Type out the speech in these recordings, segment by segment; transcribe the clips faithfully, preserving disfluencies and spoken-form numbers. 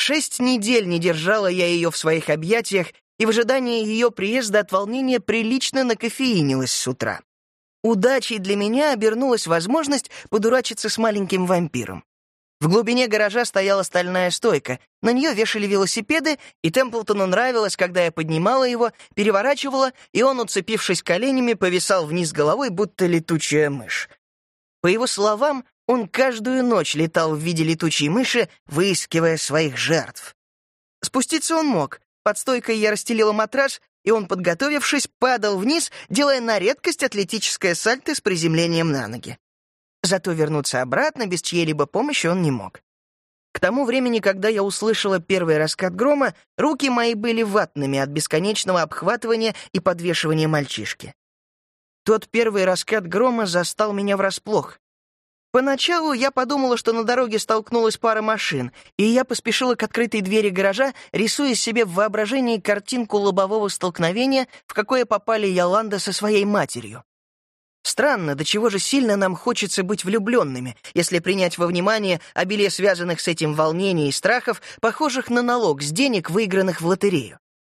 Шесть недель не держала я ее в своих объятиях, и в ожидании ее приезда от волнения прилично накофеинилась с утра. Удачей для меня обернулась возможность подурачиться с маленьким вампиром. В глубине гаража стояла стальная стойка, на нее вешали велосипеды, и Темплтону нравилось, когда я поднимала его, переворачивала, и он, уцепившись коленями, повисал вниз головой, будто летучая мышь. По его словам, он каждую ночь летал в виде летучей мыши, выискивая своих жертв. Спуститься он мог. Под стойкой я расстелила матрас, и он, подготовившись, падал вниз, делая на редкость атлетическое сальто с приземлением на ноги. Зато вернуться обратно без чьей-либо помощи он не мог. К тому времени, когда я услышала первый раскат грома, руки мои были ватными от бесконечного обхватывания и подвешивания мальчишки. Тот первый раскат грома застал меня врасплох. Поначалу я подумала, что на дороге столкнулась пара машин, и я поспешила к открытой двери гаража, рисуя себе в воображении картинку лобового столкновения, в какое попали Йоланда со своей матерью. Странно, до чего же сильно нам хочется быть влюбленными, если принять во внимание обилие связанных с этим волнений и страхов, похожих на налог с денег, выигранных в лотерею.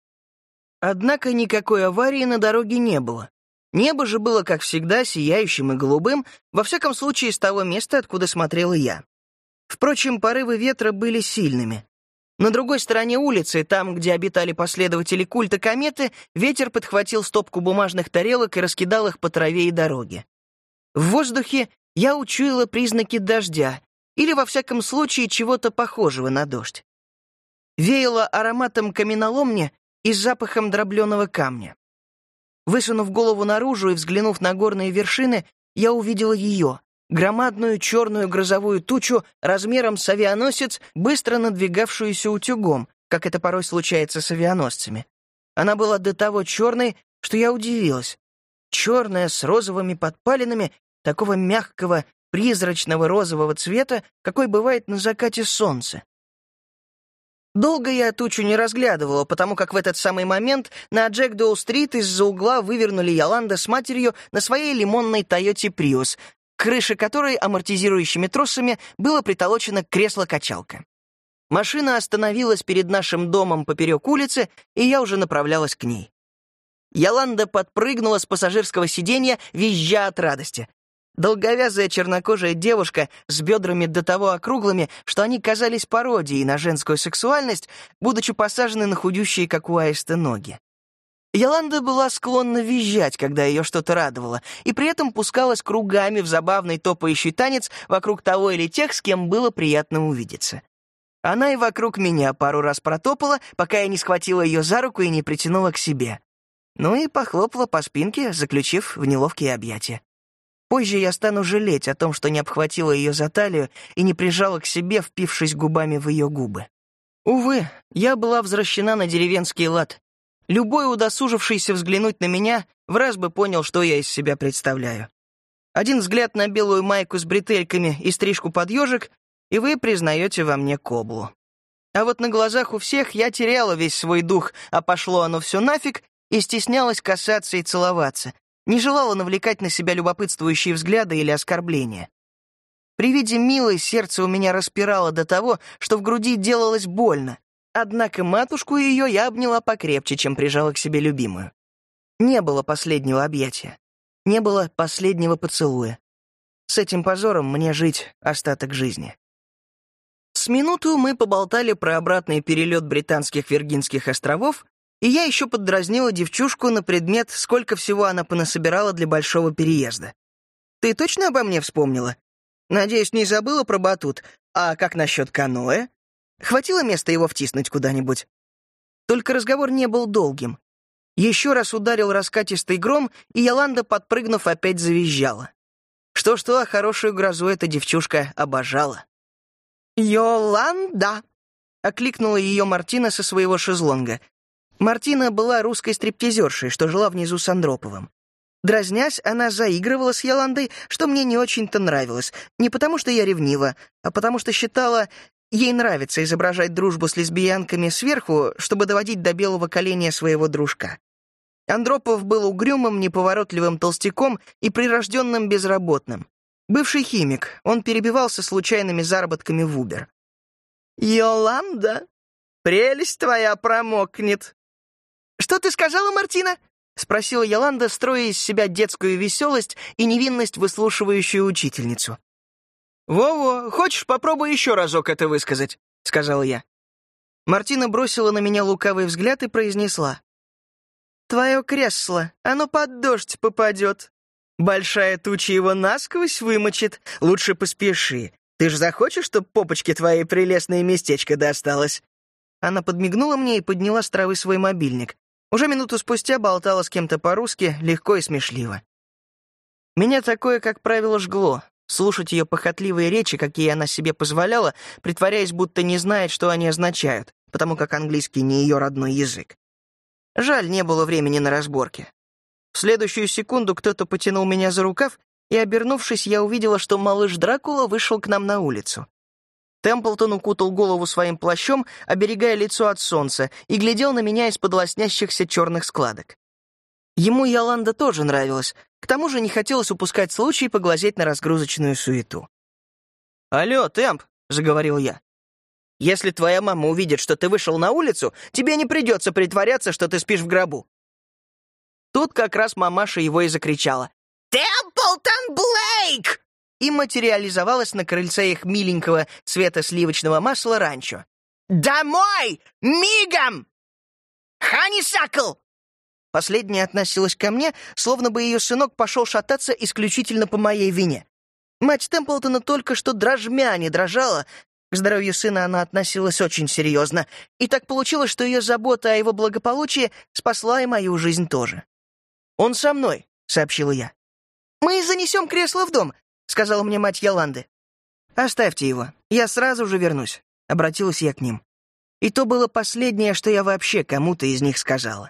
Однако никакой аварии на дороге не было. Небо же было, как всегда, сияющим и голубым, во всяком случае, с того места, откуда смотрела я. Впрочем, порывы ветра были сильными. На другой стороне улицы, там, где обитали последователи культа кометы, ветер подхватил стопку бумажных тарелок и раскидал их по траве и дороге. В воздухе я учуяла признаки дождя, или, во всяком случае, чего-то похожего на дождь. Веяло ароматом каменоломни и запахом дробленого камня. Высунув голову наружу и взглянув на горные вершины, я увидела ее, громадную черную грозовую тучу размером с авианосец, быстро надвигавшуюся утюгом, как это порой случается с авианосцами. Она была до того черной, что я удивилась. Черная, с розовыми подпалинами, такого мягкого, призрачного розового цвета, какой бывает на закате солнца. Долго я тучу не разглядывала, потому как в этот самый момент на Джекдоу-стрит из-за угла вывернули Йоланда с матерью на своей лимонной Тойоте Приус, к крыше которой амортизирующими тросами было притолочено кресло-качалка. Машина остановилась перед нашим домом поперек улицы, и я уже направлялась к ней. Йоланда подпрыгнула с пассажирского сиденья, визжа от радости. Долговязая чернокожая девушка с бедрами до того округлыми, что они казались пародией на женскую сексуальность, будучи посажены на худющие, как у аиста, ноги. Йоланда была склонна визжать, когда ее что-то радовало, и при этом пускалась кругами в забавный топающий танец вокруг того или тех, с кем было приятно увидеться. Она и вокруг меня пару раз протопала, пока я не схватила ее за руку и не притянула к себе. Ну и похлопала по спинке, заключив в неловкие объятия. Позже я стану жалеть о том, что не обхватила ее за талию и не прижала к себе, впившись губами в ее губы. Увы, я была возвращена на деревенский лад. Любой, удосужившийся взглянуть на меня, враз бы понял, что я из себя представляю. Один взгляд на белую майку с бретельками и стрижку под ежик, и вы признаете во мне коблу. А вот на глазах у всех я теряла весь свой дух, а пошло оно все нафиг, и стеснялась касаться и целоваться, не желала навлекать на себя любопытствующие взгляды или оскорбления. При виде милой сердце у меня распирало до того, что в груди делалось больно, однако матушку ее я обняла покрепче, чем прижала к себе любимую. Не было последнего объятия, не было последнего поцелуя. С этим позором мне жить остаток жизни. С минуту мы поболтали про обратный перелет Британских Виргинских островов, и я еще поддразнила девчушку на предмет, сколько всего она понасобирала для большого переезда. «Ты точно обо мне вспомнила? Надеюсь, не забыла про батут? А как насчет каноэ? Хватило места его втиснуть куда-нибудь?» Только разговор не был долгим. Еще раз ударил раскатистый гром, и Йоланда, подпрыгнув, опять завизжала. Что-что, а хорошую грозу эта девчушка обожала. «Йоланда!» — окликнула ее Мартина со своего шезлонга. Мартина была русской стриптизершей, что жила внизу с Андроповым. Дразнясь, она заигрывала с Йоландой, что мне не очень-то нравилось, не потому что я ревнива, а потому что считала, ей нравится изображать дружбу с лесбиянками сверху, чтобы доводить до белого коленя своего дружка. Андропов был угрюмым, неповоротливым толстяком и прирожденным безработным. Бывший химик, он перебивался случайными заработками в Убер. «Йоланда!» Прелесть твоя промокнет». «Что ты сказала, Мартина?» — спросила Йоланда, строя из себя детскую веселость и невинность, выслушивающую учительницу. «Во-во, хочешь, попробуй еще разок это высказать», — сказал я. Мартина бросила на меня лукавый взгляд и произнесла: «Твое кресло, оно под дождь попадет. Большая туча его насквозь вымочит. Лучше поспеши. Ты ж захочешь, чтоб попочке твоей прелестное местечко досталось?» Она подмигнула мне и подняла с травы свой мобильник. Уже минуту спустя болтала с кем-то по-русски, легко и смешливо. Меня такое, как правило, жгло. Слушать ее похотливые речи, какие она себе позволяла, притворяясь, будто не знает, что они означают, потому как английский не ее родной язык. Жаль, не было времени на разборки. В следующую секунду кто-то потянул меня за рукав, и, обернувшись, я увидела, что малыш Дракула вышел к нам на улицу. Темплтон укутал голову своим плащом, оберегая лицо от солнца, и глядел на меня из-под лоснящихся черных складок. Ему Йоланда тоже нравилась, к тому же не хотелось упускать случай поглазеть на разгрузочную суету. «Алло, Темп», — заговорил я, — «если твоя мама увидит, что ты вышел на улицу, тебе не придется притворяться, что ты спишь в гробу». Тут как раз мамаша его и закричала: «Темплтон Блейк!» и материализовалась на крыльце их миленького цвета сливочного масла ранчо. «Домой! Мигом! Ханисакл!» Последняя относилась ко мне, словно бы ее сынок пошел шататься исключительно по моей вине. Мать Темплтона только что дрожмя не дрожала. К здоровью сына она относилась очень серьезно, и так получилось, что ее забота о его благополучии спасла и мою жизнь тоже. «Он со мной», — сообщила я. «Мы занесем кресло в дом», — сказала мне мать Йоланды. «Оставьте его, я сразу же вернусь», — обратилась я к ним. И то было последнее, что я вообще кому-то из них сказала.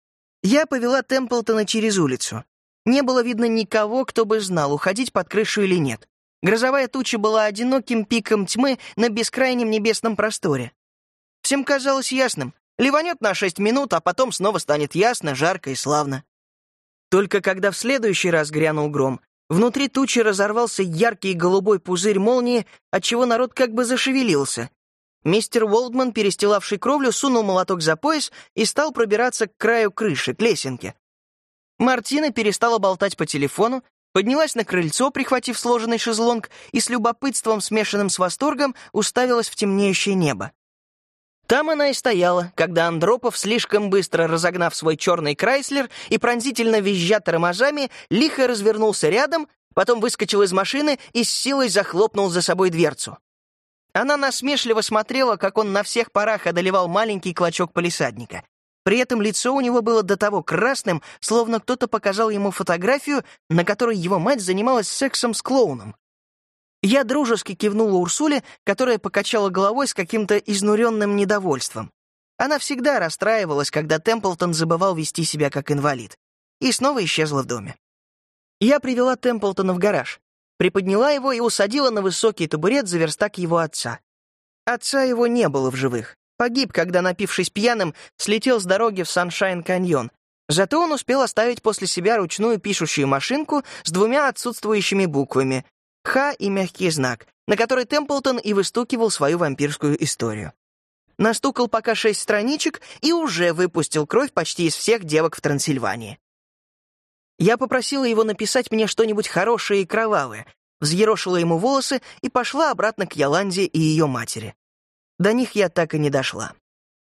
Я повела Темплтона через улицу. Не было видно никого, кто бы знал, уходить под крышу или нет. Грозовая туча была одиноким пиком тьмы на бескрайнем небесном просторе. Всем казалось ясным: ливанет на шесть минут, а потом снова станет ясно, жарко и славно. Только когда в следующий раз грянул гром, внутри тучи разорвался яркий голубой пузырь молнии, отчего народ как бы зашевелился. Мистер Уолдман, перестилавший кровлю, сунул молоток за пояс и стал пробираться к краю крыши, к лесенке. Мартина перестала болтать по телефону, поднялась на крыльцо, прихватив сложенный шезлонг, и с любопытством, смешанным с восторгом, уставилась в темнеющее небо. Там она и стояла, когда Андропов, слишком быстро разогнав свой черный Крайслер и пронзительно визжа тормозами, лихо развернулся рядом, потом выскочил из машины и с силой захлопнул за собой дверцу. Она насмешливо смотрела, как он на всех парах одолевал маленький клочок палисадника. При этом лицо у него было до того красным, словно кто-то показал ему фотографию, на которой его мать занималась сексом с клоуном. Я дружески кивнула Урсуле, которая покачала головой с каким-то изнуренным недовольством. Она всегда расстраивалась, когда Темплтон забывал вести себя как инвалид. И снова исчезла в доме. Я привела Темплтона в гараж, приподняла его и усадила на высокий табурет за верстак его отца. Отца его не было в живых. Погиб, когда, напившись пьяным, слетел с дороги в Саншайн-каньон. Зато он успел оставить после себя ручную пишущую машинку с двумя отсутствующими буквами — «Х» и мягкий знак, на который Темплтон и выстукивал свою вампирскую историю. Настукал пока шесть страничек и уже выпустил кровь почти из всех девок в Трансильвании. Я попросила его написать мне что-нибудь хорошее и кровавое, взъерошила ему волосы и пошла обратно к Йоланде и ее матери. До них я так и не дошла.